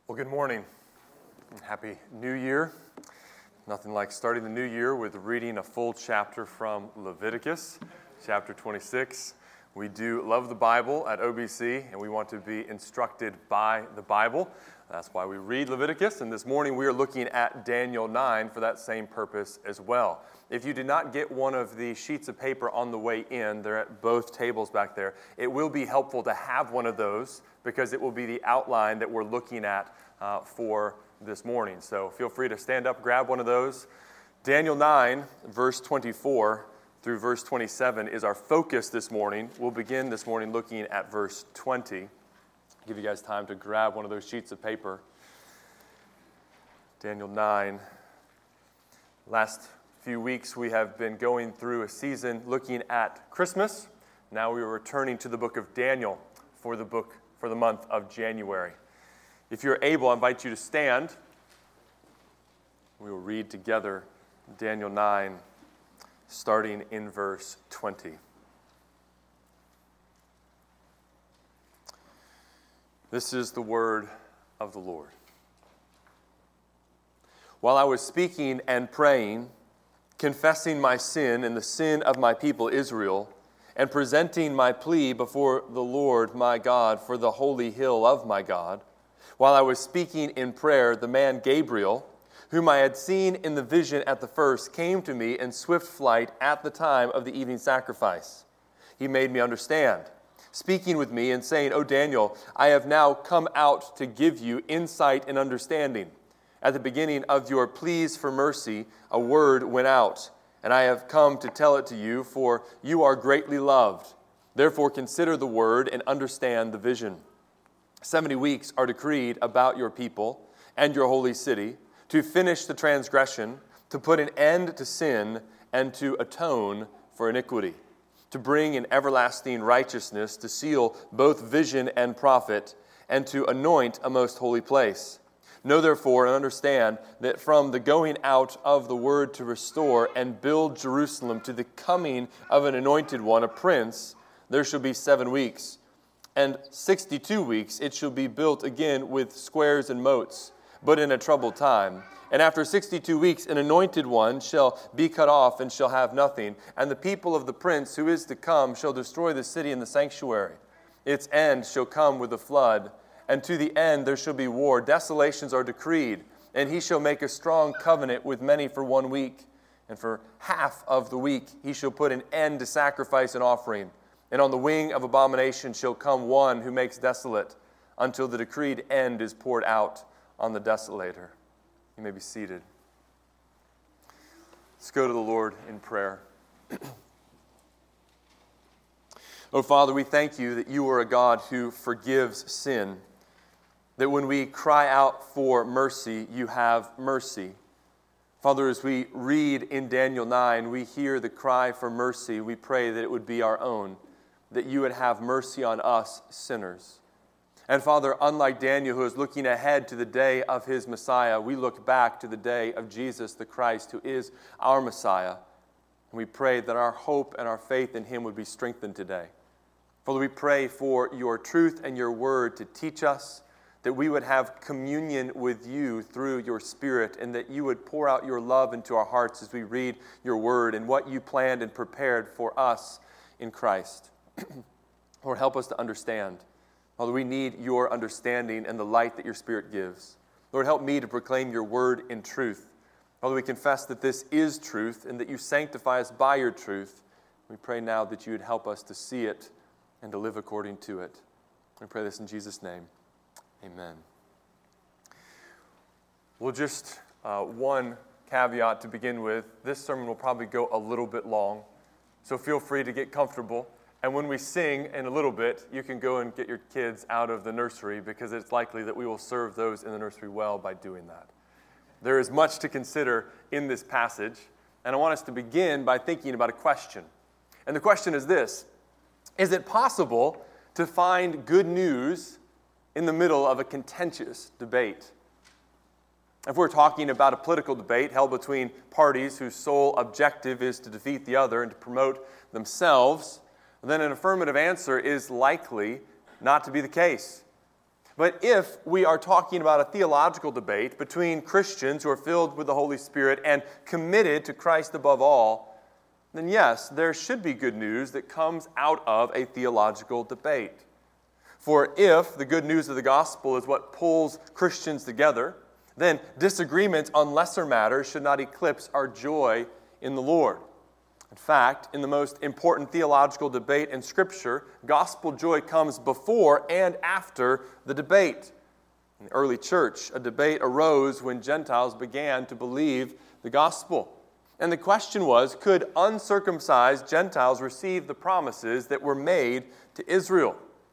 Well, good morning. Happy New Year. Nothing like starting the new year with reading a full chapter from Leviticus, chapter 26. We do love the Bible at OBC, and we want to be instructed by the Bible. That's why we read Leviticus, and this morning we are looking at Daniel 9 for that same purpose as well. If you did not get one of the sheets of paper on the way in, they're at both tables back there, it will be helpful to have one of those because it will be the outline that we're looking at for this morning. So feel free to stand up, grab one of those. Daniel 9, verse 24 through verse 27 is our focus this morning. We'll begin this morning looking at verse 20. Give you guys time to grab one of those sheets of paper. Daniel 9. Last few weeks we have been going through a season looking at Christmas. Now we are returning to the book of Daniel for the month of January. If you're able, I invite you to stand. We will read together Daniel 9, starting in verse 20. This is the word of the Lord. While I was speaking and praying, confessing my sin and the sin of my people Israel, and presenting my plea before the Lord my God for the holy hill of my God, while I was speaking in prayer, the man Gabriel, whom I had seen in the vision at the first, came to me in swift flight at the time of the evening sacrifice. He made me understand, speaking with me and saying, O Daniel, I have now come out to give you insight and understanding. At the beginning of your pleas for mercy, a word went out, and I have come to tell it to you, for you are greatly loved. Therefore consider the word and understand the vision. 70 weeks are decreed about your people and your holy city to finish the transgression, to put an end to sin, and to atone for iniquity, to bring in everlasting righteousness, to seal both vision and prophet, and to anoint a most holy place. Know therefore and understand that from the going out of the word to restore and build Jerusalem to the coming of an anointed one, a prince, there shall be 7 weeks. And 62 weeks it shall be built again with squares and moats, but in a troubled time. And after 62 weeks an anointed one shall be cut off and shall have nothing. And the people of the prince who is to come shall destroy the city and the sanctuary. Its end shall come with a flood, and to the end there shall be war. Desolations are decreed, and he shall make a strong covenant with many for 1 week. And for half of the week he shall put an end to sacrifice and offering. And on the wing of abomination shall come one who makes desolate, until the decreed end is poured out on the desolator. You may be seated. Let's go to the Lord in prayer. Oh, Father, we thank you that you are a God who forgives sin, that when we cry out for mercy, you have mercy. Father, as we read in Daniel 9, we hear the cry for mercy. We pray that it would be our own, that you would have mercy on us sinners. And Father, unlike Daniel, who is looking ahead to the day of his Messiah, we look back to the day of Jesus the Christ, who is our Messiah. And we pray that our hope and our faith in him would be strengthened today. Father, we pray for your truth and your word to teach us, that we would have communion with you through your Spirit, and that you would pour out your love into our hearts as we read your word and what you planned and prepared for us in Christ. Lord, help us to understand. Father, we need your understanding and the light that your Spirit gives. Lord, help me to proclaim your word in truth. Father, we confess that this is truth and that you sanctify us by your truth. We pray now that you would help us to see it and to live according to it. We pray this in Jesus' name. Amen. Well, just one caveat to begin with. This sermon will probably go a little bit long, so feel free to get comfortable. And when we sing in a little bit, you can go and get your kids out of the nursery, because it's likely that we will serve those in the nursery well by doing that. There is much to consider in this passage, and I want us to begin by thinking about a question. And the question is this: is it possible to find good news in the middle of a contentious debate? If we're talking about a political debate held between parties whose sole objective is to defeat the other and to promote themselves, then an affirmative answer is likely not to be the case. But if we are talking about a theological debate between Christians who are filled with the Holy Spirit and committed to Christ above all, then yes, there should be good news that comes out of a theological debate. For if the good news of the gospel is what pulls Christians together, then disagreements on lesser matters should not eclipse our joy in the Lord. In fact, in the most important theological debate in Scripture, gospel joy comes before and after the debate. In the early church, a debate arose when Gentiles began to believe the gospel. And the question was, could uncircumcised Gentiles receive the promises that were made to Israel?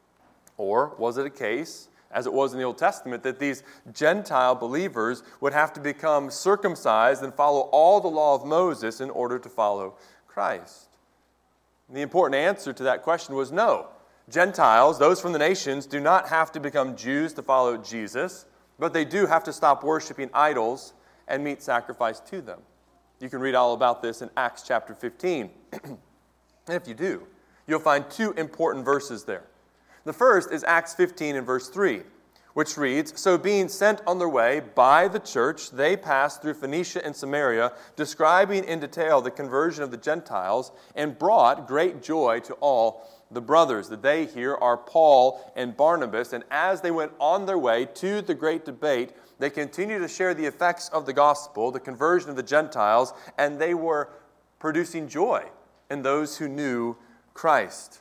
Or was it a case, as it was in the Old Testament, that these Gentile believers would have to become circumcised and follow all the law of Moses in order to follow Christ? The important answer to that question was no. Gentiles, those from the nations, do not have to become Jews to follow Jesus, but they do have to stop worshiping idols and meet sacrifice to them. You can read all about this in Acts chapter 15. And if you do, you'll find two important verses there. The first is Acts 15 and verse 3, which reads, "So being sent on their way by the church, they passed through Phoenicia and Samaria, describing in detail the conversion of the Gentiles, and brought great joy to all the brothers." The they here are Paul and Barnabas, and as they went on their way to the great debate, they continued to share the effects of the gospel, the conversion of the Gentiles, and they were producing joy in those who knew Christ.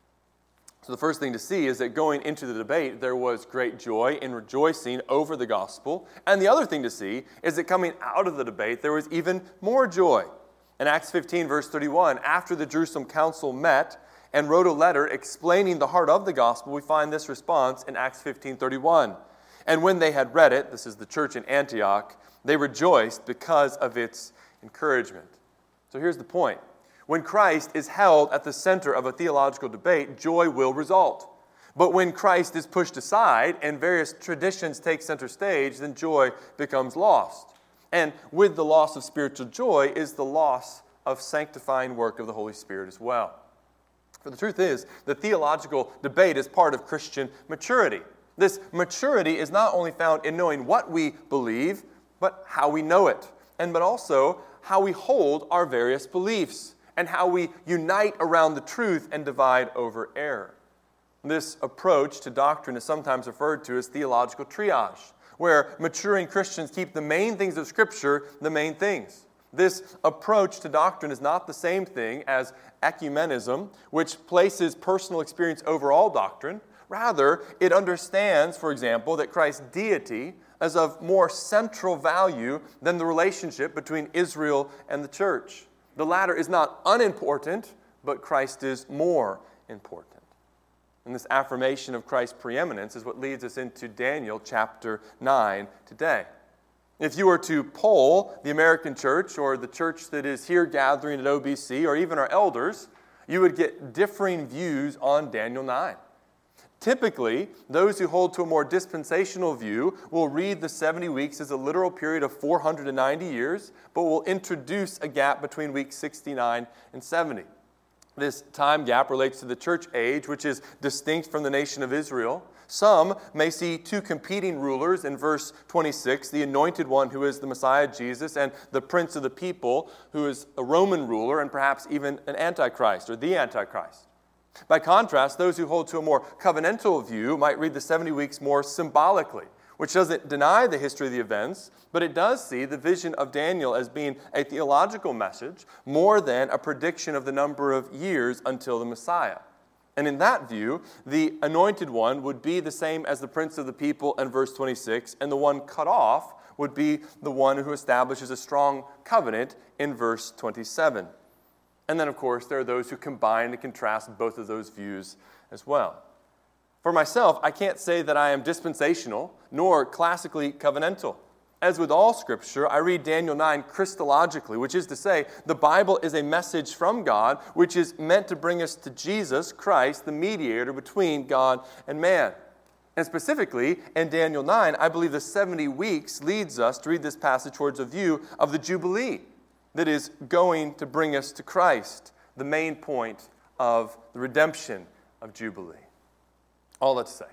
So the first thing to see is that going into the debate, there was great joy in rejoicing over the gospel. And the other thing to see is that coming out of the debate, there was even more joy. In Acts 15, verse 31, after the Jerusalem council met and wrote a letter explaining the heart of the gospel, we find this response in Acts 15:31. "And when they had read it," this is the church in Antioch, "they rejoiced because of its encouragement." So here's the point. When Christ is held at the center of a theological debate, joy will result. But when Christ is pushed aside and various traditions take center stage, then joy becomes lost. And with the loss of spiritual joy is the loss of sanctifying work of the Holy Spirit as well. For the truth is, the theological debate is part of Christian maturity. This maturity is not only found in knowing what we believe, but how we know it, but also how we hold our various beliefs, and how we unite around the truth and divide over error. This approach to doctrine is sometimes referred to as theological triage, where maturing Christians keep the main things of Scripture the main things. This approach to doctrine is not the same thing as ecumenism, which places personal experience over all doctrine. Rather, it understands, for example, that Christ's deity is of more central value than the relationship between Israel and the church. The latter is not unimportant, but Christ is more important. And this affirmation of Christ's preeminence is what leads us into Daniel chapter 9 today. If you were to poll the American church or the church that is here gathering at OBC or even our elders, you would get differing views on Daniel 9. Typically, those who hold to a more dispensational view will read the 70 weeks as a literal period of 490 years, but will introduce a gap between weeks 69 and 70. This time gap relates to the church age, which is distinct from the nation of Israel. Some may see two competing rulers in verse 26, the anointed one who is the Messiah Jesus, and the prince of the people who is a Roman ruler and perhaps even an Antichrist or the Antichrist. By contrast, those who hold to a more covenantal view might read the 70 weeks more symbolically, which doesn't deny the history of the events, but it does see the vision of Daniel as being a theological message more than a prediction of the number of years until the Messiah. And in that view, the anointed one would be the same as the prince of the people in verse 26, and the one cut off would be the one who establishes a strong covenant in verse 27. And then, of course, there are those who combine and contrast both of those views as well. For myself, I can't say that I am dispensational nor classically covenantal. As with all Scripture, I read Daniel 9 Christologically, which is to say, the Bible is a message from God which is meant to bring us to Jesus Christ, the mediator between God and man. And specifically, in Daniel 9, I believe the 70 weeks leads us to read this passage towards a view of the Jubilee that is going to bring us to Christ, the main point of the redemption of Jubilee. All that to say,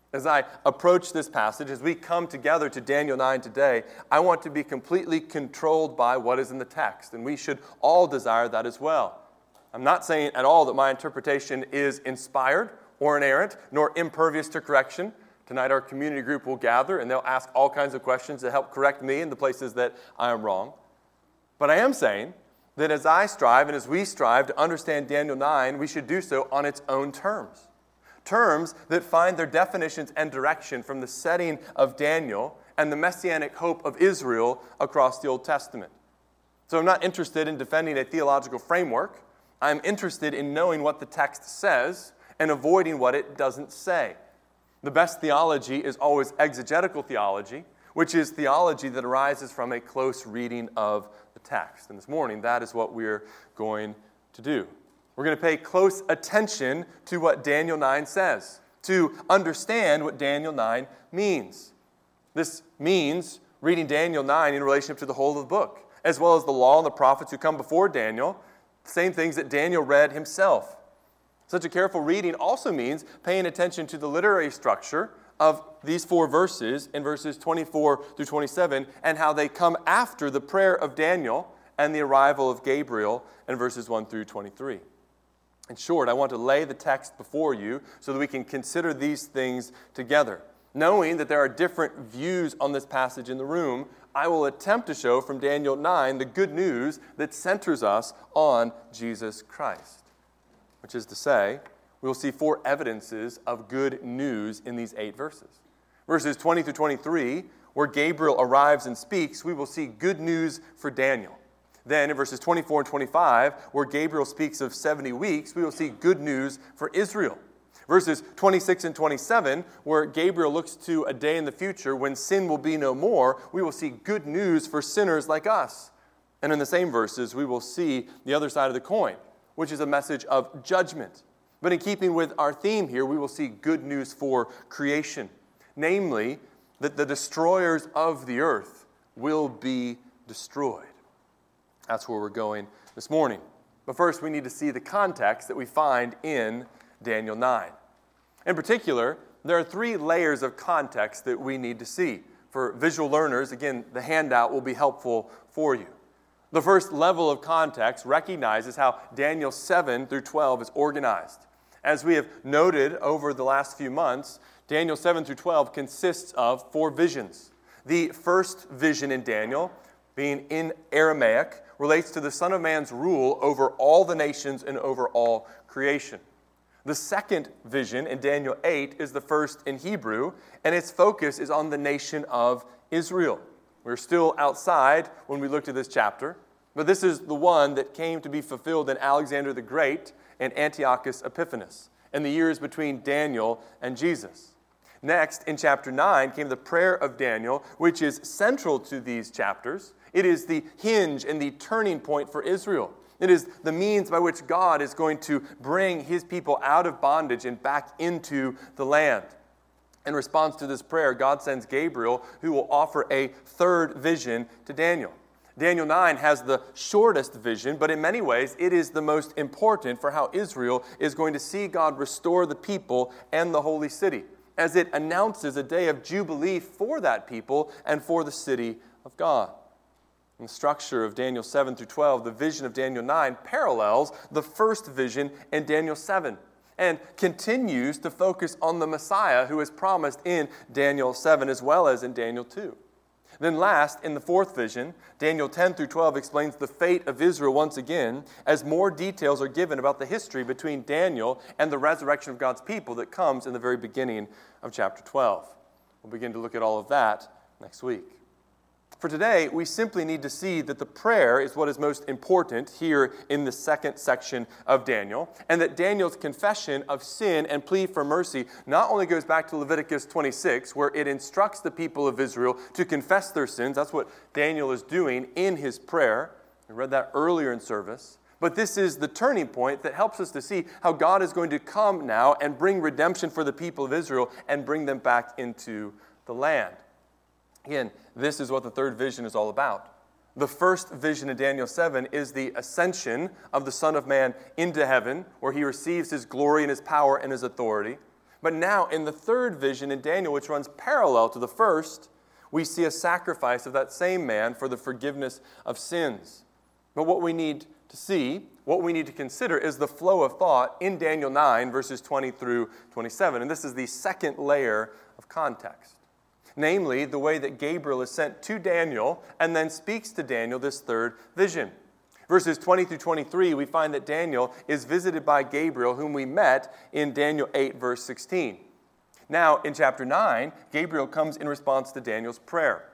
As I approach this passage, as we come together to Daniel 9 today, I want to be completely controlled by what is in the text, and we should all desire that as well. I'm not saying at all that my interpretation is inspired or inerrant, nor impervious to correction. Tonight our community group will gather, and they'll ask all kinds of questions to help correct me in the places that I am wrong. But I am saying that as I strive and as we strive to understand Daniel 9, we should do so on its own terms. Terms that find their definitions and direction from the setting of Daniel and the messianic hope of Israel across the Old Testament. So I'm not interested in defending a theological framework. I'm interested in knowing what the text says and avoiding what it doesn't say. The best theology is always exegetical theology, which is theology that arises from a close reading of the text. And this morning, that is what we're going to do. We're going to pay close attention to what Daniel 9 says, to understand what Daniel 9 means. This means reading Daniel 9 in relationship to the whole of the book, as well as the law and the prophets who come before Daniel, same things that Daniel read himself. Such a careful reading also means paying attention to the literary structure of these 4 verses in verses 24 through 27 and how they come after the prayer of Daniel and the arrival of Gabriel in verses 1 through 23. In short, I want to lay the text before you so that we can consider these things together. Knowing that there are different views on this passage in the room, I will attempt to show from Daniel 9 the good news that centers us on Jesus Christ. Which is to say, we will see 4 evidences of good news in these 8 verses. Verses 20 through 23, where Gabriel arrives and speaks, we will see good news for Daniel. Then in verses 24 and 25, where Gabriel speaks of 70 weeks, we will see good news for Israel. Verses 26 and 27, where Gabriel looks to a day in the future when sin will be no more, we will see good news for sinners like us. And in the same verses, we will see the other side of the coin, which is a message of judgment. But in keeping with our theme here, we will see good news for creation, namely that the destroyers of the earth will be destroyed. That's where we're going this morning. But first, we need to see the context that we find in Daniel 9. In particular, there are 3 layers of context that we need to see. For visual learners, again, the handout will be helpful for you. The first level of context recognizes how Daniel 7 through 12 is organized. As we have noted over the last few months, Daniel 7 through 12 consists of 4 visions. The first vision in Daniel, being in Aramaic, relates to the Son of Man's rule over all the nations and over all creation. The second vision in Daniel 8 is the first in Hebrew, and its focus is on the nation of Israel. We're still outside when we looked at this chapter, but this is the one that came to be fulfilled in Alexander the Great and Antiochus Epiphanes in the years between Daniel and Jesus. Next, in chapter 9, came the prayer of Daniel, which is central to these chapters. It is the hinge and the turning point for Israel. It is the means by which God is going to bring his people out of bondage and back into the land. In response to this prayer, God sends Gabriel, who will offer a third vision to Daniel. Daniel 9 has the shortest vision, but in many ways it is the most important for how Israel is going to see God restore the people and the holy city, as it announces a day of jubilee for that people and for the city of God. In the structure of Daniel 7 through 12, the vision of Daniel 9 parallels the first vision in Daniel 7 and continues to focus on the Messiah who is promised in Daniel 7 as well as in Daniel 2. Then last, in the fourth vision, Daniel 10 through 12 explains the fate of Israel once again as more details are given about the history between Daniel and the resurrection of God's people that comes in the very beginning of chapter 12. We'll begin to look at all of that next week. For today, we simply need to see that the prayer is what is most important here in the second section of Daniel, and that Daniel's confession of sin and plea for mercy not only goes back to Leviticus 26, where it instructs the people of Israel to confess their sins. That's what Daniel is doing in his prayer. We read that earlier in service. But this is the turning point that helps us to see how God is going to come now and bring redemption for the people of Israel and bring them back into the land. Again, this is what the third vision is all about. The first vision in Daniel 7 is the ascension of the Son of Man into heaven, where he receives his glory and his power and his authority. But now in the third vision in Daniel, which runs parallel to the first, we see a sacrifice of that same man for the forgiveness of sins. But what we need to see, what we need to consider is the flow of thought in Daniel 9, verses 20 through 27. And this is the second layer of context. Namely, the way that Gabriel is sent to Daniel and then speaks to Daniel this third vision. Verses 20 through 23, we find that Daniel is visited by Gabriel, whom we met in Daniel 8, verse 16. Now, in chapter 9, Gabriel comes in response to Daniel's prayer,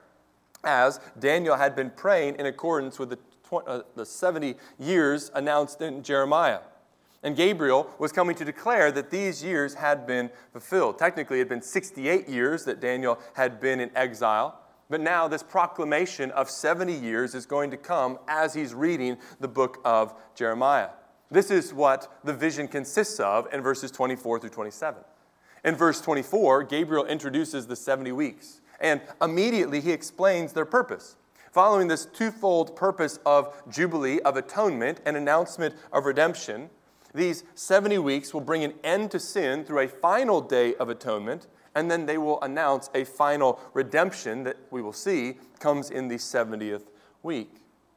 as Daniel had been praying in accordance with the 70 years announced in Jeremiah. And Gabriel was coming to declare that these years had been fulfilled. Technically, it had been 68 years that Daniel had been in exile. But now this proclamation of 70 years is going to come as he's reading the book of Jeremiah. This is what the vision consists of in verses 24 through 27. In verse 24, Gabriel introduces the 70 weeks. And immediately he explains their purpose. Following this twofold purpose of Jubilee, of atonement, and announcement of redemption, these 70 weeks will bring an end to sin through a final day of atonement, and then they will announce a final redemption that we will see comes in the 70th week.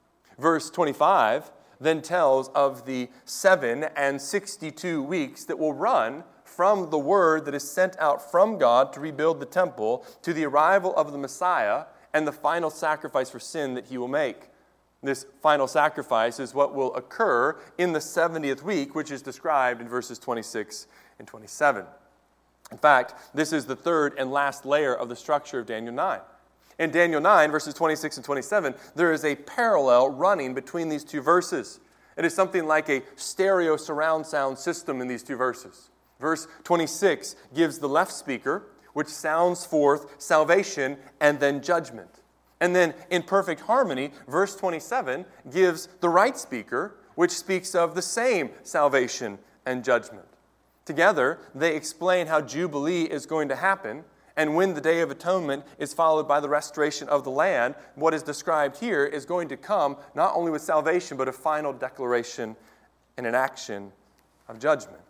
Verse 25 then tells of the 7 and 62 weeks that will run from the word that is sent out from God to rebuild the temple to the arrival of the Messiah and the final sacrifice for sin that he will make. This final sacrifice is what will occur in the 70th week, which is described in verses 26 and 27. In fact, this is the third and last layer of the structure of Daniel 9. In Daniel 9, verses 26 and 27, there is a parallel running between these two verses. It is something like a stereo surround sound system in these two verses. Verse 26 gives the left speaker, which sounds forth salvation and then judgment. And then in perfect harmony, verse 27 gives the right speaker, which speaks of the same salvation and judgment. Together, they explain how Jubilee is going to happen, and when the Day of Atonement is followed by the restoration of the land, what is described here is going to come not only with salvation, but a final declaration and an action of judgment.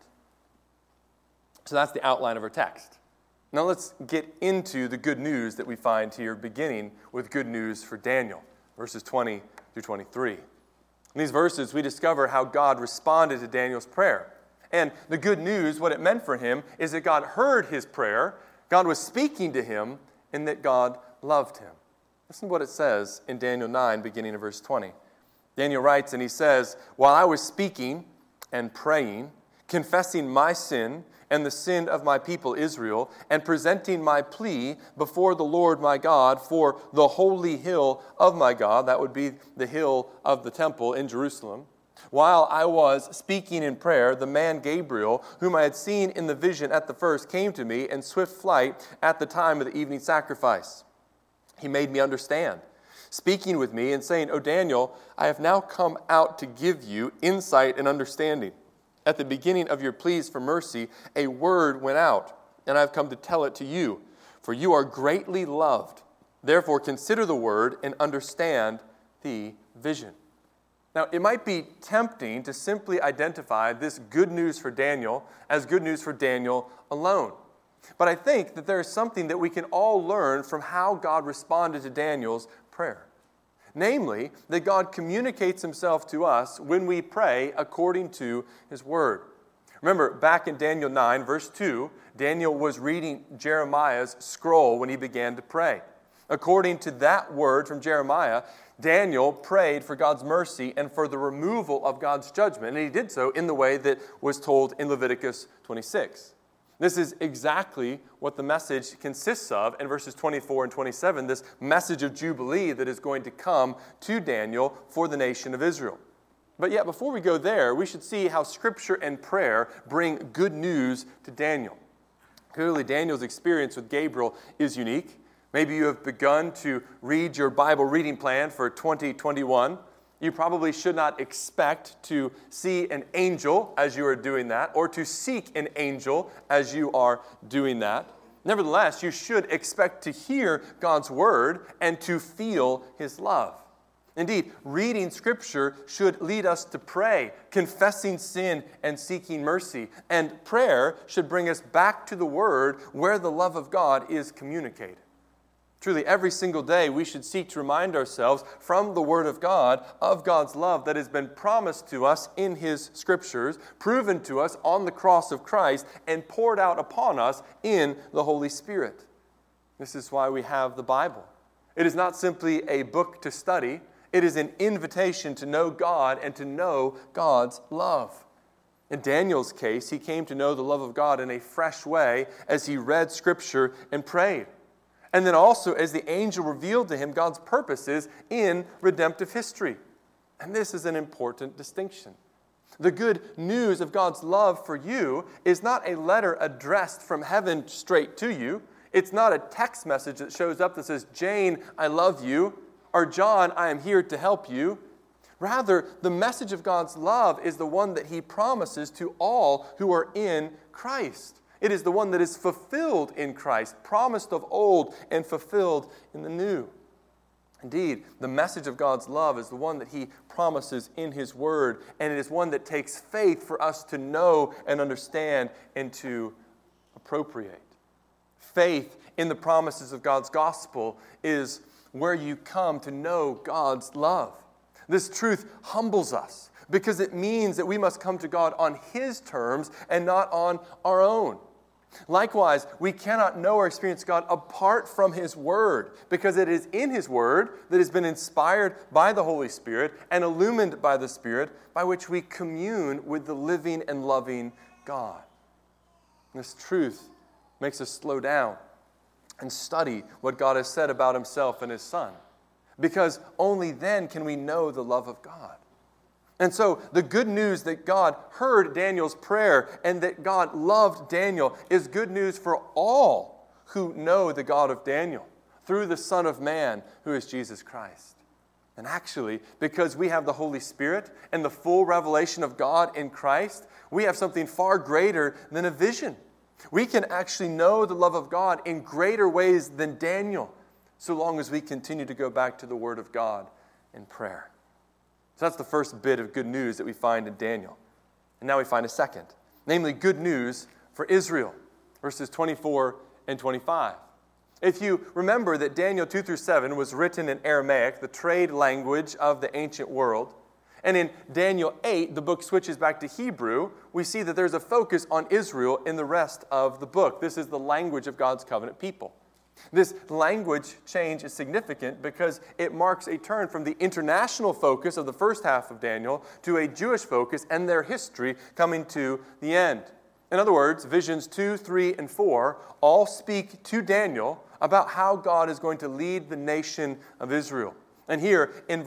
So that's the outline of our text. Now let's get into the good news that we find here, beginning with good news for Daniel, verses 20 through 23. In these verses, we discover how God responded to Daniel's prayer. And the good news, what it meant for him, is that God heard his prayer, God was speaking to him, and that God loved him. Listen to what it says in Daniel 9, beginning in verse 20. Daniel writes, and he says, "While I was speaking and praying, confessing my sin and the sin of my people Israel, and presenting my plea before the Lord my God for the holy hill of my God," that would be the hill of the temple in Jerusalem, "while I was speaking in prayer, the man Gabriel, whom I had seen in the vision at the first, came to me in swift flight at the time of the evening sacrifice. He made me understand, speaking with me and saying, 'O Daniel, I have now come out to give you insight and understanding. At the beginning of your pleas for mercy, a word went out, and I have come to tell it to you, for you are greatly loved. Therefore consider the word and understand the vision.'" Now, it might be tempting to simply identify this good news for Daniel as good news for Daniel alone. But I think that there is something that we can all learn from how God responded to Daniel's prayer. Namely, that God communicates himself to us when we pray according to his word. Remember, back in Daniel 9, verse 2, Daniel was reading Jeremiah's scroll when he began to pray. According to that word from Jeremiah, Daniel prayed for God's mercy and for the removal of God's judgment, and he did so in the way that was told in Leviticus 26. This is exactly what the message consists of in verses 24 and 27, this message of Jubilee that is going to come to Daniel for the nation of Israel. But yet, before we go there, we should see how Scripture and prayer bring good news to Daniel. Clearly, Daniel's experience with Gabriel is unique. Maybe you have begun to read your Bible reading plan for 2021. You probably should not expect to see an angel as you are doing that, or to seek an angel as you are doing that. Nevertheless, you should expect to hear God's word and to feel his love. Indeed, reading Scripture should lead us to pray, confessing sin and seeking mercy. And prayer should bring us back to the Word where the love of God is communicated. Truly, every single day we should seek to remind ourselves from the Word of God of God's love that has been promised to us in His Scriptures, proven to us on the cross of Christ, and poured out upon us in the Holy Spirit. This is why we have the Bible. It is not simply a book to study. It is an invitation to know God and to know God's love. In Daniel's case, he came to know the love of God in a fresh way as he read Scripture and prayed. And then also as the angel revealed to him God's purposes in redemptive history. And this is an important distinction. The good news of God's love for you is not a letter addressed from heaven straight to you. It's not a text message that shows up that says, Jane, I love you, or John, I am here to help you. Rather, the message of God's love is the one that He promises to all who are in Christ. It is the one that is fulfilled in Christ, promised of old and fulfilled in the new. Indeed, the message of God's love is the one that He promises in His Word, and it is one that takes faith for us to know and understand and to appropriate. Faith in the promises of God's gospel is where you come to know God's love. This truth humbles us because it means that we must come to God on His terms and not on our own. Likewise, we cannot know or experience God apart from His Word, because it is in His Word that has been inspired by the Holy Spirit and illumined by the Spirit, by which we commune with the living and loving God. This truth makes us slow down and study what God has said about Himself and His Son, because only then can we know the love of God. And so the good news that God heard Daniel's prayer and that God loved Daniel is good news for all who know the God of Daniel through the Son of Man, who is Jesus Christ. And actually, because we have the Holy Spirit and the full revelation of God in Christ, we have something far greater than a vision. We can actually know the love of God in greater ways than Daniel, so long as we continue to go back to the Word of God in prayer. So that's the first bit of good news that we find in Daniel. And now we find a second, namely good news for Israel, verses 24 and 25. If you remember that Daniel 2 through 7 was written in Aramaic, the trade language of the ancient world, and in Daniel 8, the book switches back to Hebrew, we see that there's a focus on Israel in the rest of the book. This is the language of God's covenant people. This language change is significant because it marks a turn from the international focus of the first half of Daniel to a Jewish focus and their history coming to the end. In other words, visions 2, 3, and 4 all speak to Daniel about how God is going to lead the nation of Israel. And here in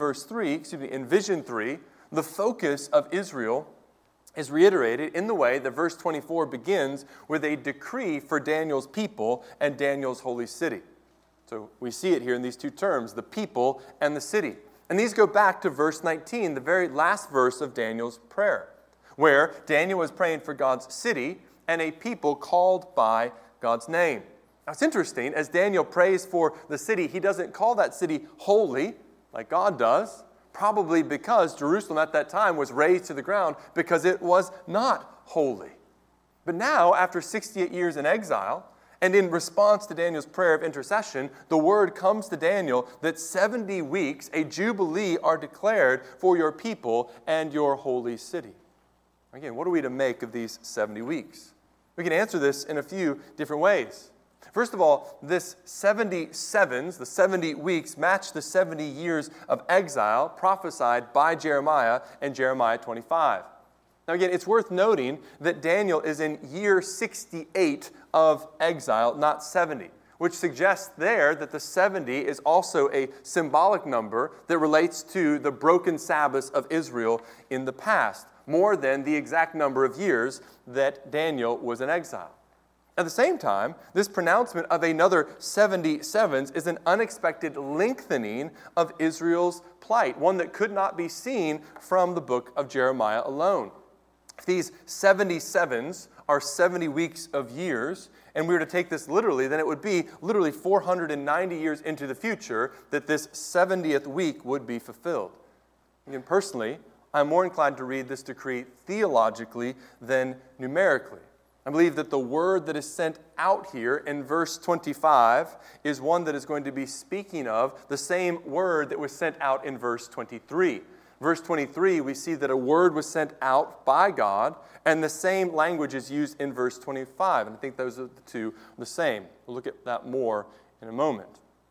in vision 3, the focus of Israel is reiterated in the way that verse 24 begins with a decree for Daniel's people and Daniel's holy city. So we see it here in these two terms, the people and the city. And these go back to verse 19, the very last verse of Daniel's prayer, where Daniel was praying for God's city and a people called by God's name. Now it's interesting, as Daniel prays for the city, he doesn't call that city holy like God does, probably because Jerusalem at that time was razed to the ground because it was not holy. But now, after 68 years in exile, and in response to Daniel's prayer of intercession, the word comes to Daniel that 70 weeks, a jubilee, are declared for your people and your holy city. Again, what are we to make of these 70 weeks? We can answer this in a few different ways. First of all, this 77s, the 70 weeks, match the 70 years of exile prophesied by Jeremiah in Jeremiah 25. Now again, it's worth noting that Daniel is in year 68 of exile, not 70, which suggests there that the 70 is also a symbolic number that relates to the broken Sabbaths of Israel in the past, more than the exact number of years that Daniel was in exile. At the same time, this pronouncement of another 77s is an unexpected lengthening of Israel's plight, one that could not be seen from the book of Jeremiah alone. If these 77s are 70 weeks of years, and we were to take this literally, then it would be literally 490 years into the future that this 70th week would be fulfilled. Again, personally, I'm more inclined to read this decree theologically than numerically. I believe that the word that is sent out here in verse 25 is one that is going to be speaking of the same word that was sent out in verse 23. Verse 23, we see that a word was sent out by God, and the same language is used in verse 25. And I think those are the two the same. We'll look at that more in a moment.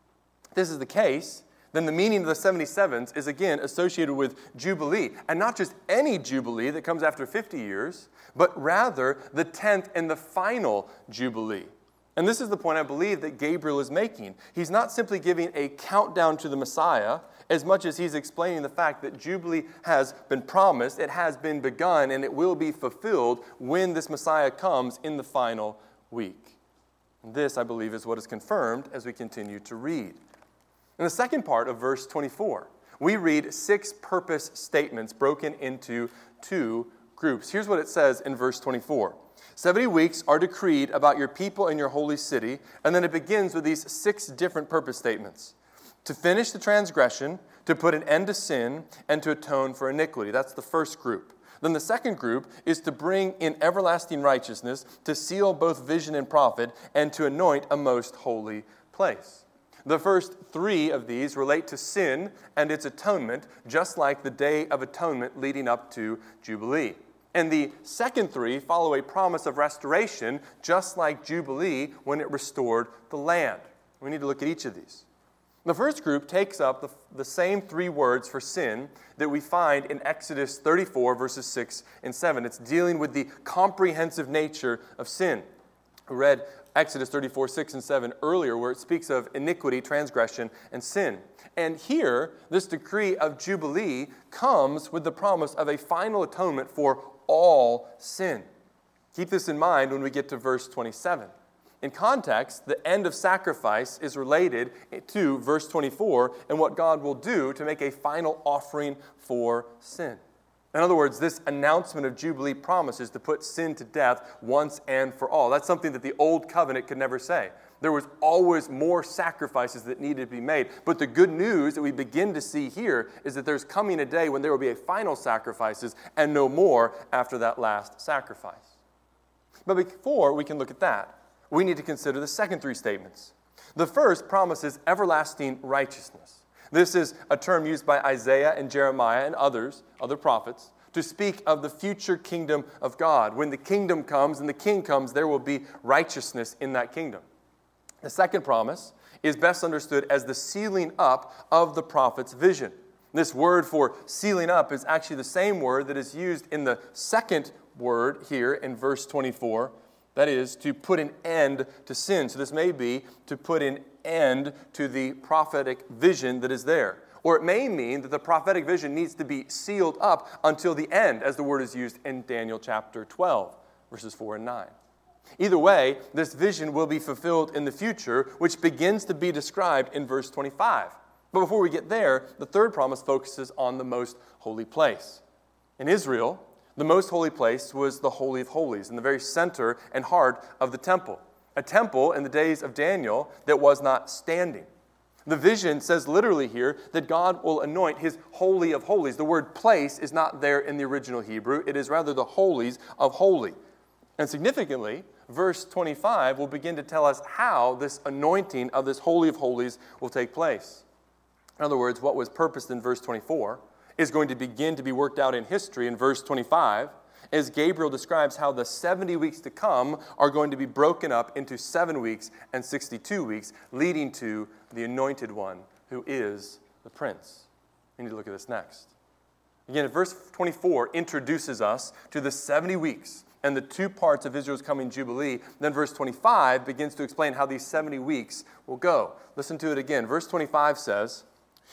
If this is the case, then the meaning of the 77s is again associated with Jubilee. And not just any Jubilee that comes after 50 years, but rather the 10th and the final Jubilee. And this is the point I believe that Gabriel is making. He's not simply giving a countdown to the Messiah, as much as he's explaining the fact that Jubilee has been promised, it has been begun, and it will be fulfilled when this Messiah comes in the final week. And this, I believe, is what is confirmed as we continue to read. In the second part of verse 24, we read 6 purpose statements broken into 2 groups. Here's what it says in verse 24. 70 weeks are decreed about your people and your holy city, and then it begins with these 6 different purpose statements. To finish the transgression, to put an end to sin, and to atone for iniquity. That's the first group. Then the second group is to bring in everlasting righteousness, to seal both vision and prophet, and to anoint a most holy place. The first 3 of these relate to sin and its atonement, just like the Day of Atonement leading up to Jubilee. And the second 3 follow a promise of restoration, just like Jubilee when it restored the land. We need to look at each of these. The first group takes up the same 3 words for sin that we find in Exodus 34, verses 6 and 7. It's dealing with the comprehensive nature of sin. We read Exodus 34, 6 and 7 earlier, where it speaks of iniquity, transgression, and sin. And here, this decree of Jubilee comes with the promise of a final atonement for all sin. Keep this in mind when we get to verse 27. In context, the end of sacrifice is related to verse 24 and what God will do to make a final offering for sin. In other words, this announcement of Jubilee promises to put sin to death once and for all. That's something that the Old Covenant could never say. There was always more sacrifices that needed to be made. But the good news that we begin to see here is that there's coming a day when there will be a final sacrifices and no more after that last sacrifice. But before we can look at that, we need to consider the second 3 statements. The first promises everlasting righteousness. This is a term used by Isaiah and Jeremiah and other prophets, to speak of the future kingdom of God. When the kingdom comes and the king comes, there will be righteousness in that kingdom. The second promise is best understood as the sealing up of the prophet's vision. This word for sealing up is actually the same word that is used in the second word here in verse 24. That is, to put an end to sin. So this may be to put an end to the prophetic vision that is there. Or it may mean that the prophetic vision needs to be sealed up until the end, as the word is used in Daniel chapter 12, verses 4 and 9. Either way, this vision will be fulfilled in the future, which begins to be described in verse 25. But before we get there, the third promise focuses on the most holy place. In Israel, the most holy place was the Holy of Holies, in the very center and heart of the temple. A temple in the days of Daniel that was not standing. The vision says literally here that God will anoint his Holy of Holies. The word place is not there in the original Hebrew. It is rather the holies of holy. And significantly, verse 25 will begin to tell us how this anointing of this Holy of Holies will take place. In other words, what was purposed in verse 24 is going to begin to be worked out in history in verse 25, as Gabriel describes how the 70 weeks to come are going to be broken up into 7 weeks and 62 weeks, leading to the anointed one, who is the prince. We need to look at this next. Again, verse 24 introduces us to the 70 weeks and the 2 parts of Israel's coming Jubilee. Then verse 25 begins to explain how these 70 weeks will go. Listen to it again. Verse 25 says,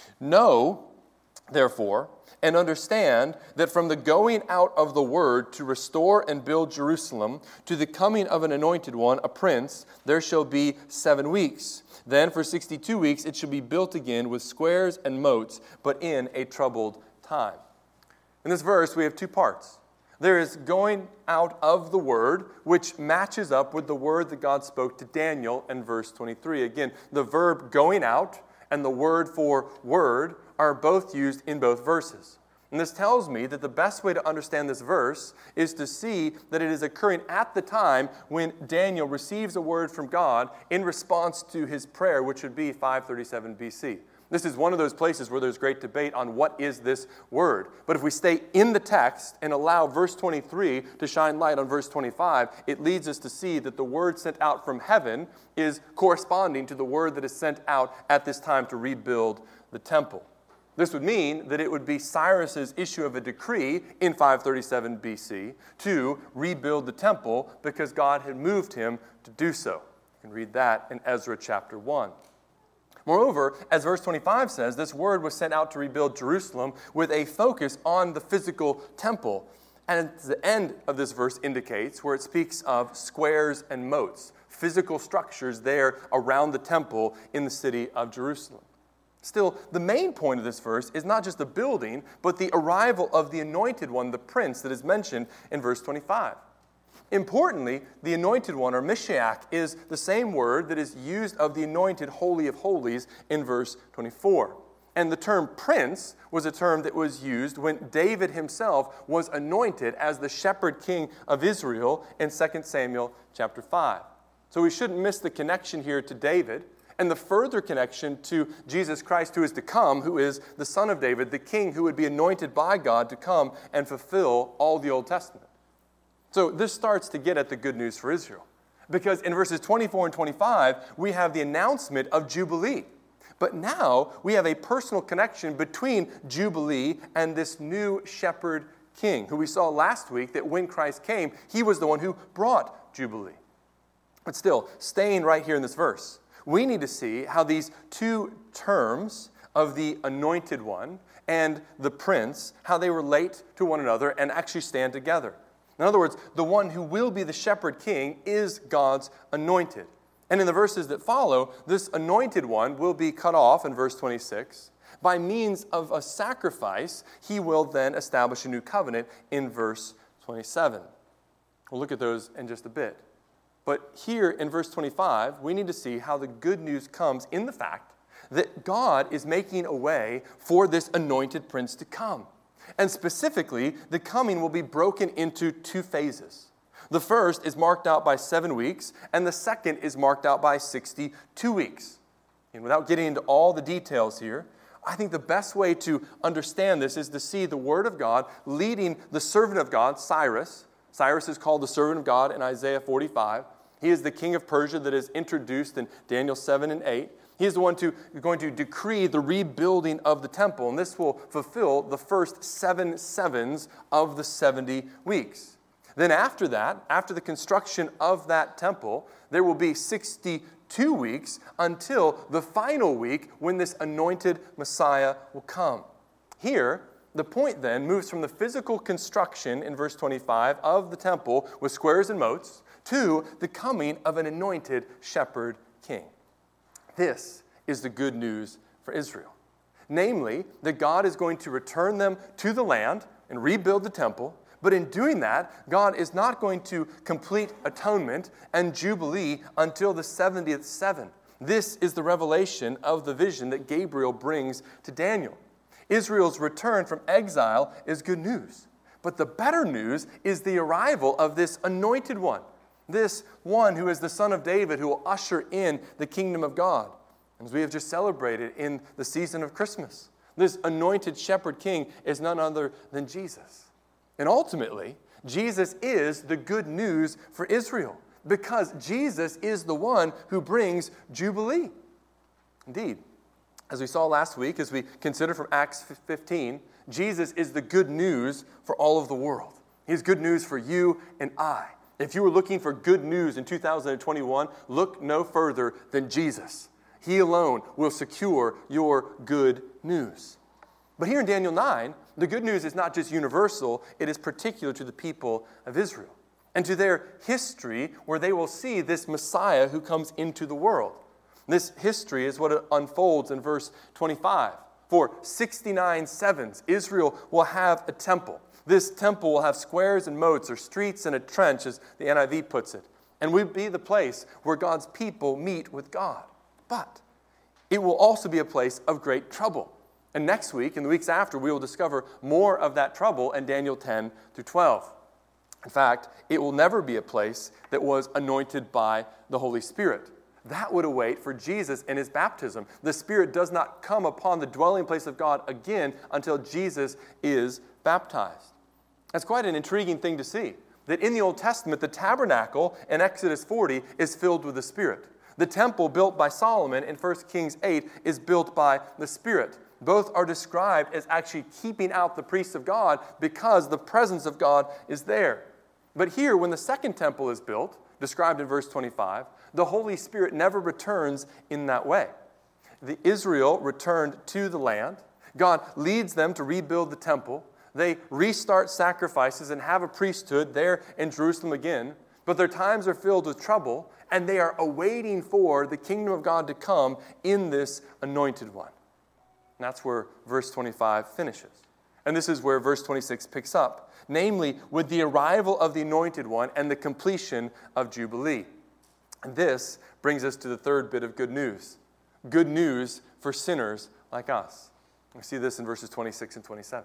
"Know, therefore, and understand that from the going out of the word to restore and build Jerusalem to the coming of an anointed one, a prince, there shall be 7 weeks. Then for 62 weeks it shall be built again with squares and moats, but in a troubled time." In this verse we have 2 parts. There is going out of the word, which matches up with the word that God spoke to Daniel in verse 23. Again, the verb going out and the word for word are both used in both verses. And this tells me that the best way to understand this verse is to see that it is occurring at the time when Daniel receives a word from God in response to his prayer, which would be 537 BC. This is one of those places where there's great debate on what is this word. But if we stay in the text and allow verse 23 to shine light on verse 25, it leads us to see that the word sent out from heaven is corresponding to the word that is sent out at this time to rebuild the temple. This would mean that it would be Cyrus's issue of a decree in 537 BC to rebuild the temple because God had moved him to do so. You can read that in Ezra chapter 1. Moreover, as verse 25 says, this word was sent out to rebuild Jerusalem with a focus on the physical temple. And the end of this verse indicates where it speaks of squares and moats, physical structures there around the temple in the city of Jerusalem. Still, the main point of this verse is not just the building, but the arrival of the anointed one, the prince, that is mentioned in verse 25. Importantly, the anointed one, or Mashiach, is the same word that is used of the anointed Holy of Holies in verse 24. And the term prince was a term that was used when David himself was anointed as the shepherd king of Israel in 2 Samuel chapter 5. So we shouldn't miss the connection here to David and the further connection to Jesus Christ who is to come, who is the son of David, the king who would be anointed by God to come and fulfill all the Old Testament. So this starts to get at the good news for Israel. Because in verses 24 and 25, we have the announcement of Jubilee. But now we have a personal connection between Jubilee and this new shepherd king, who we saw last week that when Christ came, he was the one who brought Jubilee. But still, staying right here in this verse, we need to see how these two terms of the anointed one and the prince, how they relate to one another and actually stand together. In other words, the one who will be the shepherd king is God's anointed. And in the verses that follow, this anointed one will be cut off in verse 26. By means of a sacrifice, he will then establish a new covenant in verse 27. We'll look at those in just a bit. But here in verse 25, we need to see how the good news comes in the fact that God is making a way for this anointed prince to come. And specifically, the coming will be broken into two phases. The first is marked out by 7 weeks, and the second is marked out by 62 weeks. And without getting into all the details here, I think the best way to understand this is to see the Word of God leading the servant of God, Cyrus. Cyrus is called the servant of God in Isaiah 45. He is the king of Persia that is introduced in Daniel 7 and 8. He is the one going to decree the rebuilding of the temple, and this will fulfill the first 7 sevens of the 70 weeks. Then after that, after the construction of that temple, there will be 62 weeks until the final week when this anointed Messiah will come. Here, the point then moves from the physical construction in verse 25 of the temple with squares and moats to the coming of an anointed shepherd king. This is the good news for Israel. Namely, that God is going to return them to the land and rebuild the temple. But in doing that, God is not going to complete atonement and jubilee until the 70th seven. This is the revelation of the vision that Gabriel brings to Daniel. Israel's return from exile is good news. But the better news is the arrival of this anointed one. This one who is the son of David, who will usher in the kingdom of God. As we have just celebrated in the season of Christmas. This anointed shepherd king is none other than Jesus. And ultimately, Jesus is the good news for Israel. Because Jesus is the one who brings Jubilee. Indeed, as we saw last week, as we considered from Acts 15, Jesus is the good news for all of the world. He is good news for you and I. If you were looking for good news in 2021, look no further than Jesus. He alone will secure your good news. But here in Daniel 9, the good news is not just universal, it is particular to the people of Israel and to their history where they will see this Messiah who comes into the world. This history is what unfolds in verse 25. For 69 sevens, Israel will have a temple. This temple will have squares and moats, or streets and a trench, as the NIV puts it, and will be the place where God's people meet with God. But it will also be a place of great trouble. And next week, and the weeks after, we will discover more of that trouble in Daniel 10 through 12. In fact, it will never be a place that was anointed by the Holy Spirit. That would await for Jesus in his baptism. The Spirit does not come upon the dwelling place of God again until Jesus is baptized. That's quite an intriguing thing to see, that in the Old Testament, the tabernacle in Exodus 40 is filled with the Spirit. The temple built by Solomon in 1 Kings 8 is built by the Spirit. Both are described as actually keeping out the priests of God because the presence of God is there. But here, when the second temple is built, described in verse 25, the Holy Spirit never returns in that way. Israel returned to the land. God leads them to rebuild the temple. They restart sacrifices and have a priesthood there in Jerusalem again. But their times are filled with trouble, and they are awaiting for the kingdom of God to come in this anointed one. And that's where verse 25 finishes. And this is where verse 26 picks up, namely with the arrival of the anointed one and the completion of Jubilee. And this brings us to the third bit of good news. Good news for sinners like us. We see this in verses 26 and 27.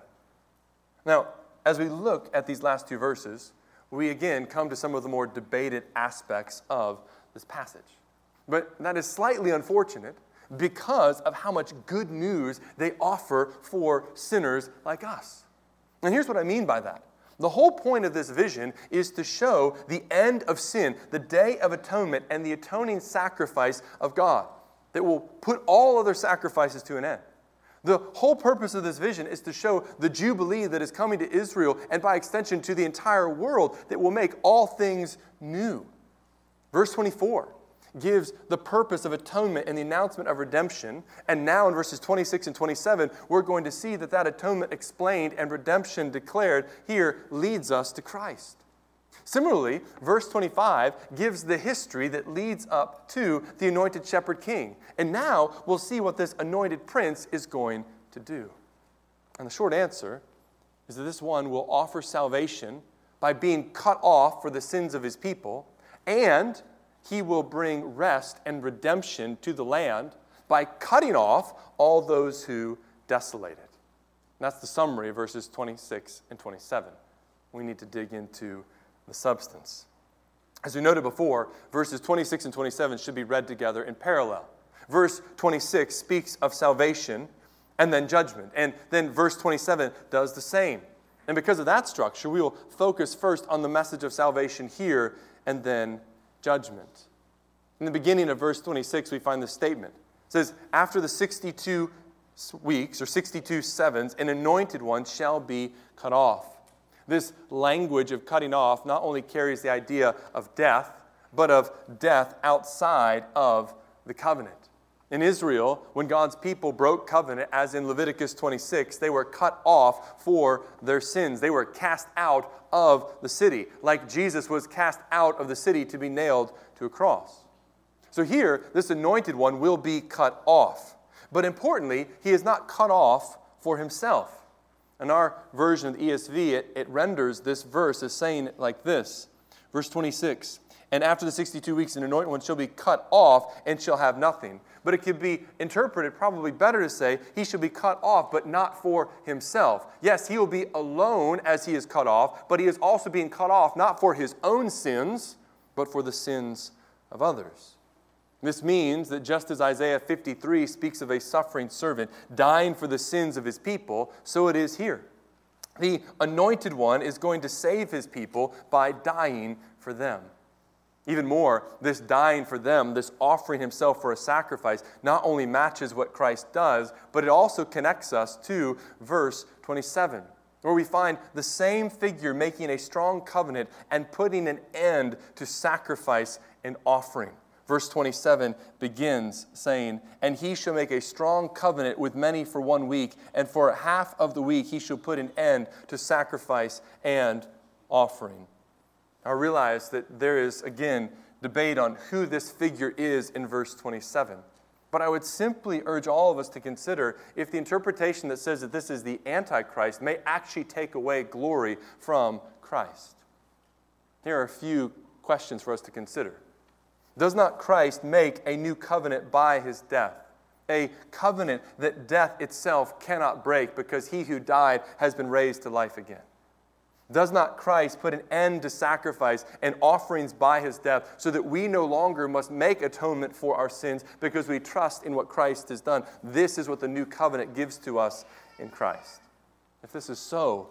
Now, as we look at these last two verses, we again come to some of the more debated aspects of this passage. But that is slightly unfortunate because of how much good news they offer for sinners like us. And here's what I mean by that. The whole point of this vision is to show the end of sin, the day of atonement, and the atoning sacrifice of God that will put all other sacrifices to an end. The whole purpose of this vision is to show the Jubilee that is coming to Israel and by extension to the entire world that will make all things new. Verse 24 gives the purpose of atonement and the announcement of redemption. And now in verses 26 and 27, we're going to see that that atonement explained and redemption declared here leads us to Christ. Similarly, verse 25 gives the history that leads up to the anointed shepherd king. And now we'll see what this anointed prince is going to do. And the short answer is that this one will offer salvation by being cut off for the sins of his people, and he will bring rest and redemption to the land by cutting off all those who desolate it. And that's the summary of verses 26 and 27. We need to dig into the substance. As we noted before, verses 26 and 27 should be read together in parallel. Verse 26 speaks of salvation and then judgment. And then verse 27 does the same. And because of that structure, we will focus first on the message of salvation here and then judgment. In the beginning of verse 26, we find this statement. It says, after the 62 weeks or 62 sevens, an anointed one shall be cut off. This language of cutting off not only carries the idea of death, but of death outside of the covenant. In Israel, when God's people broke covenant, as in Leviticus 26, they were cut off for their sins. They were cast out of the city, like Jesus was cast out of the city to be nailed to a cross. So here, this anointed one will be cut off. But importantly, he is not cut off for himself. In our version of the ESV, it renders this verse as saying it like this. Verse 26, and after the 62 weeks, an anointed one shall be cut off and shall have nothing. But it could be interpreted probably better to say he shall be cut off, but not for himself. Yes, he will be alone as he is cut off, but he is also being cut off not for his own sins, but for the sins of others. This means that just as Isaiah 53 speaks of a suffering servant dying for the sins of his people, so it is here. The anointed one is going to save his people by dying for them. Even more, this dying for them, this offering himself for a sacrifice, not only matches what Christ does, but it also connects us to verse 27, where we find the same figure making a strong covenant and putting an end to sacrifice and offering. Verse 27 begins saying, and he shall make a strong covenant with many for 1 week, and for half of the week he shall put an end to sacrifice and offering. I realize that there is, again, debate on who this figure is in verse 27. But I would simply urge all of us to consider if the interpretation that says that this is the Antichrist may actually take away glory from Christ. Here are a few questions for us to consider. Does not Christ make a new covenant by his death? A covenant that death itself cannot break because he who died has been raised to life again. Does not Christ put an end to sacrifice and offerings by his death so that we no longer must make atonement for our sins because we trust in what Christ has done? This is what the new covenant gives to us in Christ. If this is so,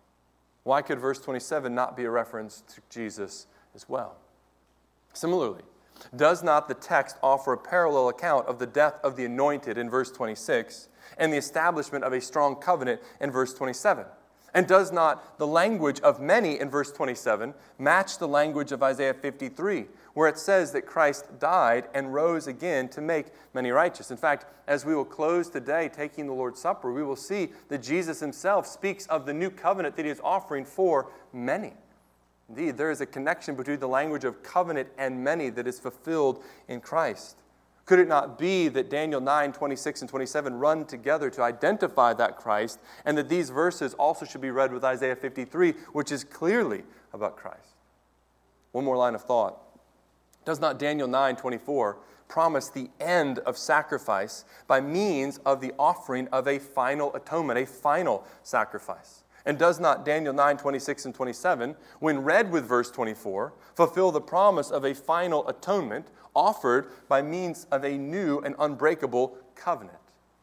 why could verse 27 not be a reference to Jesus as well? Similarly, does not the text offer a parallel account of the death of the anointed in verse 26 and the establishment of a strong covenant in verse 27? And does not the language of many in verse 27 match the language of Isaiah 53, where it says that Christ died and rose again to make many righteous? In fact, as we will close today taking the Lord's Supper, we will see that Jesus himself speaks of the new covenant that he is offering for many. Indeed, there is a connection between the language of covenant and many that is fulfilled in Christ. Could it not be that Daniel 9, 26 and 27 run together to identify that Christ, and that these verses also should be read with Isaiah 53, which is clearly about Christ? One more line of thought. Does not Daniel 9, 24 promise the end of sacrifice by means of the offering of a final atonement, a final sacrifice? And does not Daniel 9, 26 and 27, when read with verse 24, fulfill the promise of a final atonement offered by means of a new and unbreakable covenant?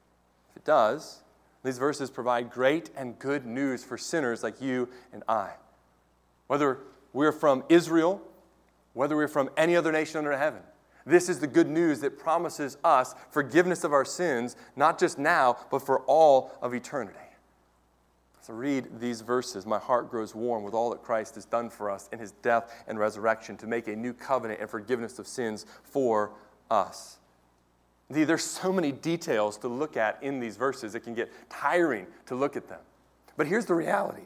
If it does, these verses provide great and good news for sinners like you and I. Whether we're from Israel, whether we're from any other nation under heaven, this is the good news that promises us forgiveness of our sins, not just now, but for all of eternity. As I read these verses, my heart grows warm with all that Christ has done for us in his death and resurrection to make a new covenant and forgiveness of sins for us. Indeed, there's so many details to look at in these verses, it can get tiring to look at them. But here's the reality.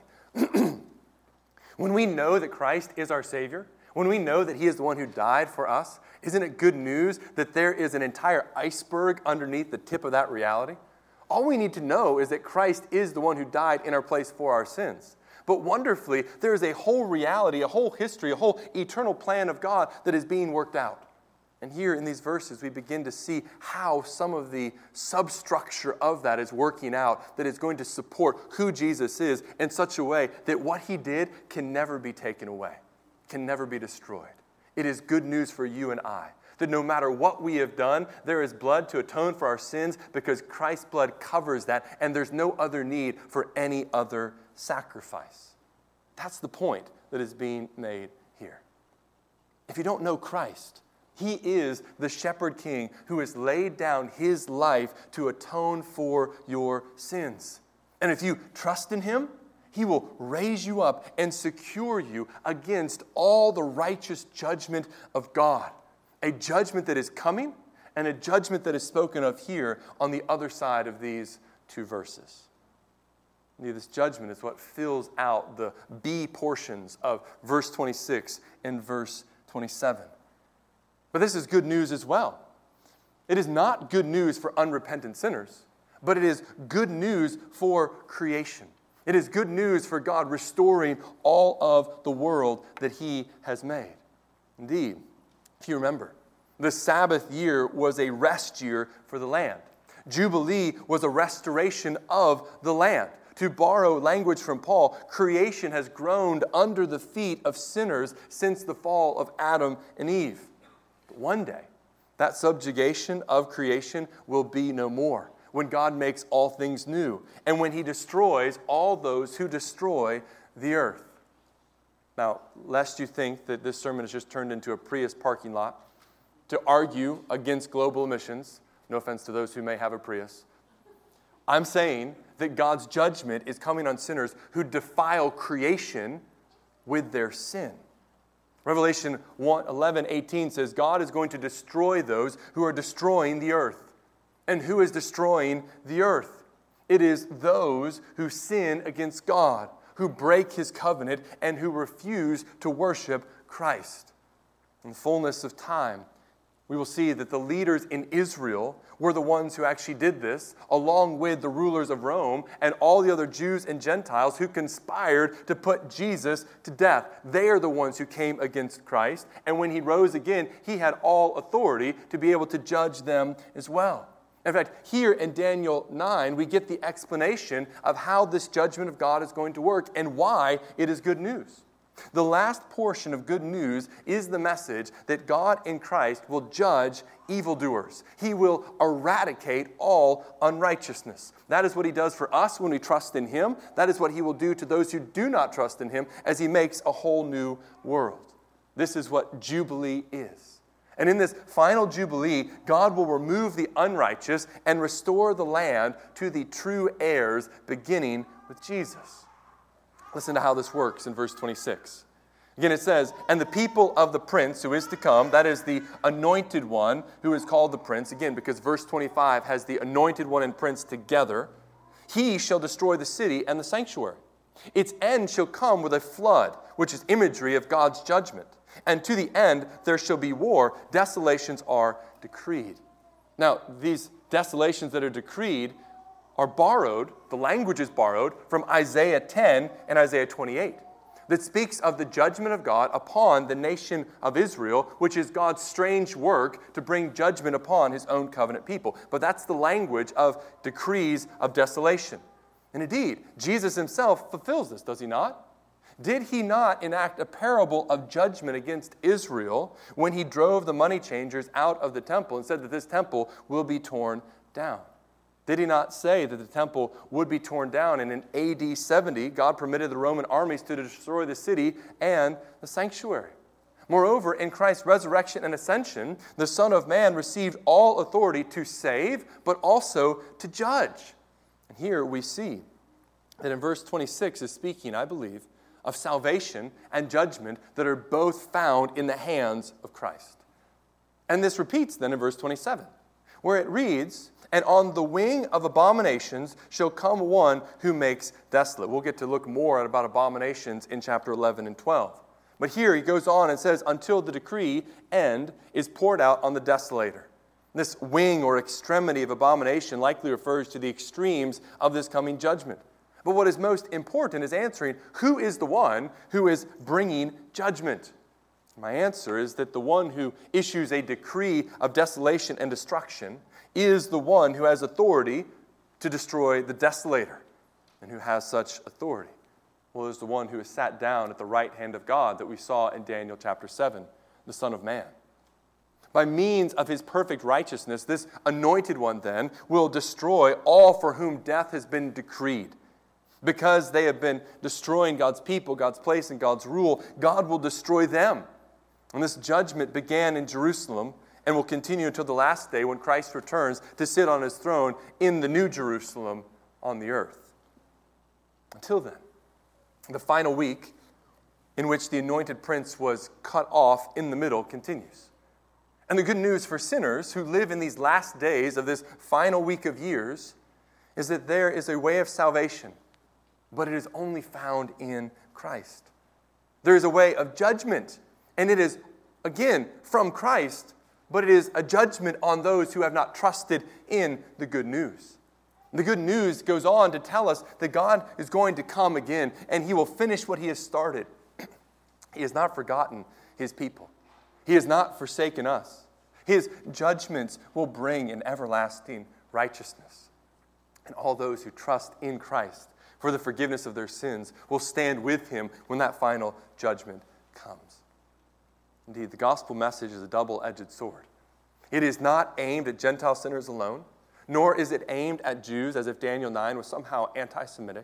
When we know that Christ is our Savior, when we know that he is the one who died for us, isn't it good news that there is an entire iceberg underneath the tip of that reality? All we need to know is that Christ is the one who died in our place for our sins. But wonderfully, there is a whole reality, a whole history, a whole eternal plan of God that is being worked out. And here in these verses, we begin to see how some of the substructure of that is working out, that is going to support who Jesus is in such a way that what he did can never be taken away, can never be destroyed. It is good news for you and I, that no matter what we have done, there is blood to atone for our sins because Christ's blood covers that, and there's no other need for any other sacrifice. That's the point that is being made here. If you don't know Christ, he is the shepherd king who has laid down his life to atone for your sins. And if you trust in him, he will raise you up and secure you against all the righteous judgment of God. A judgment that is coming and a judgment that is spoken of here on the other side of these two verses. This judgment is what fills out the B portions of verse 26 and verse 27. But this is good news as well. It is not good news for unrepentant sinners, but it is good news for creation. It is good news for God restoring all of the world that he has made. Indeed, if you remember, the Sabbath year was a rest year for the land. Jubilee was a restoration of the land. To borrow language from Paul, creation has groaned under the feet of sinners since the fall of Adam and Eve. But one day, that subjugation of creation will be no more, when God makes all things new, and when he destroys all those who destroy the earth. Now, lest you think that this sermon has just turned into a Prius parking lot to argue against global emissions, no offense to those who may have a Prius, I'm saying that God's judgment is coming on sinners who defile creation with their sin. Revelation 11:18 says God is going to destroy those who are destroying the earth. And who is destroying the earth? It is those who sin against God, who break his covenant, and who refuse to worship Christ. In the fullness of time, We will see that the leaders in Israel were the ones who actually did this, along with the rulers of Rome and all the other Jews and Gentiles who conspired to put Jesus to death. They are the ones who came against Christ, and when he rose again, he had all authority to be able to judge them as well. In fact, here in Daniel 9, we get the explanation of how this judgment of God is going to work and why it is good news. The last portion of good news is the message that God in Christ will judge evildoers. He will eradicate all unrighteousness. That is what he does for us when we trust in him. That is what he will do to those who do not trust in him as he makes a whole new world. This is what Jubilee is. And in this final Jubilee, God will remove the unrighteous and restore the land to the true heirs, beginning with Jesus. Listen to how this works in verse 26. Again, it says, "And the people of the prince who is to come," that is the anointed one who is called the prince, again, because verse 25 has the anointed one and prince together, "he shall destroy the city and the sanctuary. Its end shall come with a flood," which is imagery of God's judgment. "And to the end there shall be war. Desolations are decreed." Now, these desolations that are decreed are borrowed, the language is borrowed, from Isaiah 10 and Isaiah 28, that speaks of the judgment of God upon the nation of Israel, which is God's strange work to bring judgment upon his own covenant people. But that's the language of decrees of desolation. And indeed, Jesus himself fulfills this, does he not? Did he not enact a parable of judgment against Israel when he drove the money changers out of the temple and said that this temple will be torn down? Did he not say that the temple would be torn down? And in AD 70, God permitted the Roman armies to destroy the city and the sanctuary. Moreover, in Christ's resurrection and ascension, the Son of Man received all authority to save, but also to judge. And here we see that in verse 26 is speaking, I believe, of salvation and judgment that are both found in the hands of Christ. And this repeats then in verse 27, where it reads, "And on the wing of abominations shall come one who makes desolate." We'll get to look more at about abominations in chapter 11 and 12. But here he goes on and says, "Until the decree end is poured out on the desolator." This wing or extremity of abomination likely refers to the extremes of this coming judgment. But what is most important is answering, who is the one who is bringing judgment? My answer is that the one who issues a decree of desolation and destruction is the one who has authority to destroy the desolator. And who has such authority? Well, it is the one who is sat down at the right hand of God that we saw in Daniel chapter 7, the Son of Man. By means of his perfect righteousness, this anointed one then will destroy all for whom death has been decreed. Because they have been destroying God's people, God's place, and God's rule, God will destroy them. And this judgment began in Jerusalem and will continue until the last day when Christ returns to sit on his throne in the new Jerusalem on the earth. Until then, the final week in which the anointed prince was cut off in the middle continues. And the good news for sinners who live in these last days of this final week of years is that there is a way of salvation, but it is only found in Christ. There is a way of judgment, and it is, again, from Christ, but it is a judgment on those who have not trusted in the good news. The good news goes on to tell us that God is going to come again, and he will finish what he has started. He has not forgotten his people. He has not forsaken us. His judgments will bring an everlasting righteousness. And all those who trust in Christ for the forgiveness of their sins will stand with him when that final judgment comes. Indeed, the gospel message is a double-edged sword. It is not aimed at Gentile sinners alone, nor is it aimed at Jews as if Daniel 9 was somehow anti-Semitic.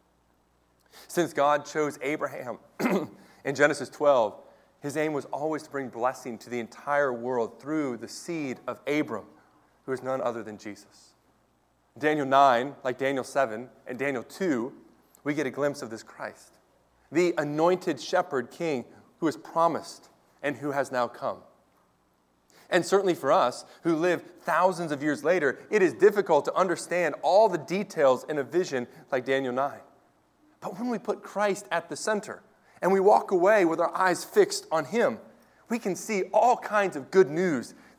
Since God chose Abraham in Genesis 12, his aim was always to bring blessing to the entire world through the seed of Abram, who is none other than Jesus. In Daniel 9, like Daniel 7 and Daniel 2, we get a glimpse of this Christ, the anointed shepherd king who is promised and who has now come. And certainly for us, who live thousands of years later, it is difficult to understand all the details in a vision like Daniel 9. But when we put Christ at the center, and we walk away with our eyes fixed on him, we can see all kinds of good news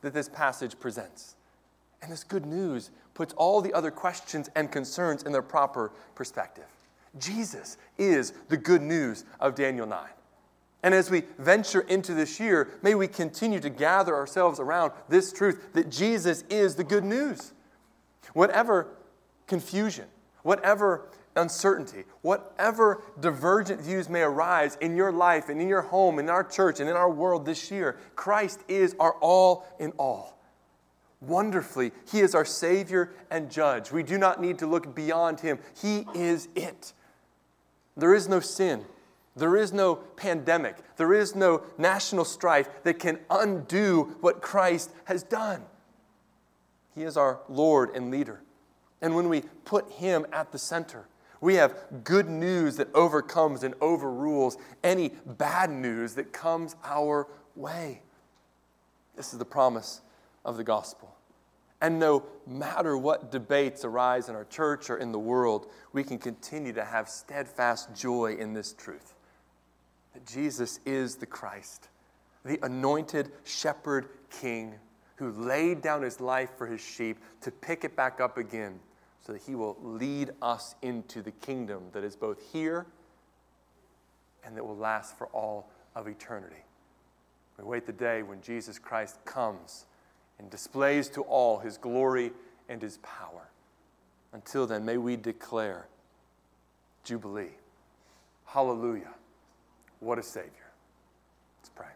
that this passage presents. And this good news puts all the other questions and concerns in their proper perspective. Jesus is the good news of Daniel 9. And as we venture into this year, may we continue to gather ourselves around this truth that Jesus is the good news. Whatever confusion, whatever uncertainty, whatever divergent views may arise in your life and in your home, in our church and in our world this year, Christ is our all in all. Wonderfully, He is our Savior and Judge. We do not need to look beyond Him. He is it. There is no sin. There is no pandemic. There is no national strife that can undo what Christ has done. He is our Lord and leader. And when we put Him at the center, we have good news that overcomes and overrules any bad news that comes our way. This is the promise of the gospel. And no matter what debates arise in our church or in the world, we can continue to have steadfast joy in this truth. That Jesus is the Christ, the anointed shepherd king who laid down His life for His sheep to pick it back up again so that He will lead us into the kingdom that is both here and that will last for all of eternity. We wait the day when Jesus Christ comes and displays to all His glory and His power. Until then, may we declare Jubilee. Hallelujah. What a Savior. Let's pray.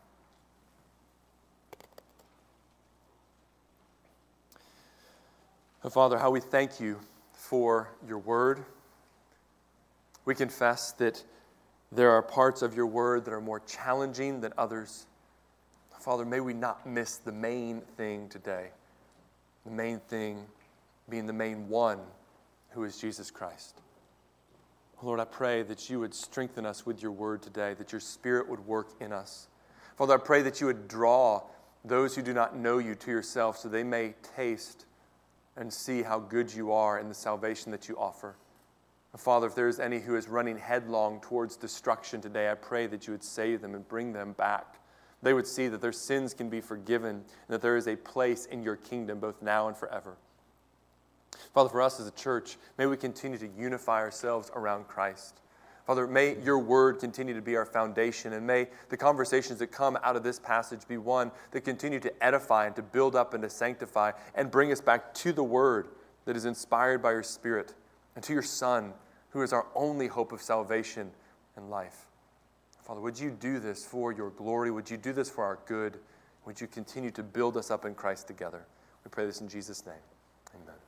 Oh, Father, how we thank You for Your word. We confess that there are parts of Your word that are more challenging than others. Father, may we not miss the main thing today. The main thing being the main one, who is Jesus Christ. Lord, I pray that You would strengthen us with Your word today, that Your Spirit would work in us. Father, I pray that You would draw those who do not know You to Yourself so they may taste and see how good You are in the salvation that You offer. Father, if there is any who is running headlong towards destruction today, I pray that You would save them and bring them back. They would see that their sins can be forgiven and that there is a place in Your kingdom both now and forever. Father, for us as a church, may we continue to unify ourselves around Christ. Father, may Your word continue to be our foundation, and may the conversations that come out of this passage be one that continue to edify and to build up and to sanctify and bring us back to the word that is inspired by Your Spirit and to Your Son, who is our only hope of salvation and life. Father, would You do this for Your glory? Would You do this for our good? Would You continue to build us up in Christ together? We pray this in Jesus' name. Amen.